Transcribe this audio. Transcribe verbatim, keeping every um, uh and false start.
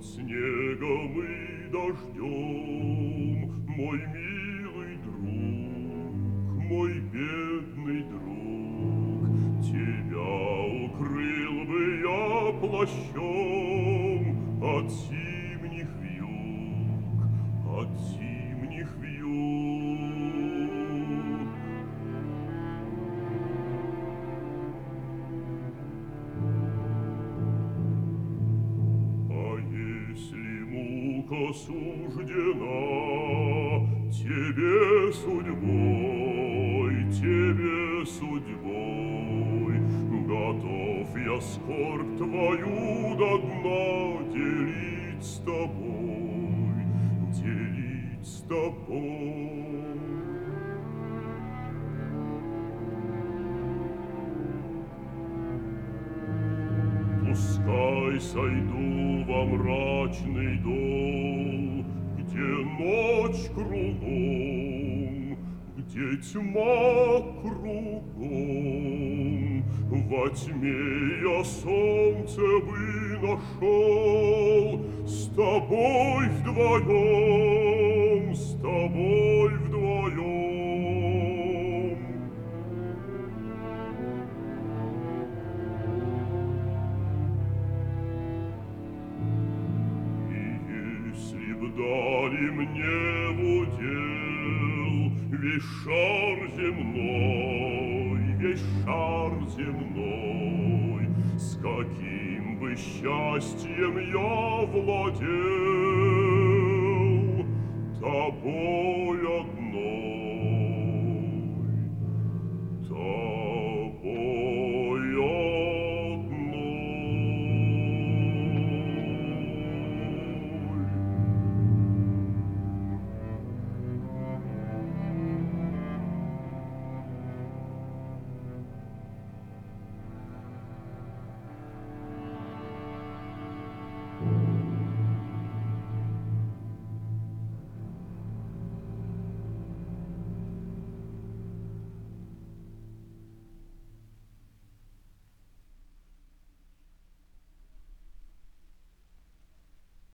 под снегом и дождем, мой милый друг, мой бедный друг, тебя укрыл бы я плащом от зимних вьюг, от зимних вьюг. А если мука суждена тебе судьбой, тебе судьбой, готов я скорбь твою до дна делить с тобой, делить с тобой. Пускай сойду во мрачный дол, где ночь кругом, где тьма кругом. Во тьме я солнце бы нашел, с тобой вдвоем, с тобой вдвоем. Дали мне в удел весь шар земной, весь шар земной, с каким бы счастьем я владел тобой одной.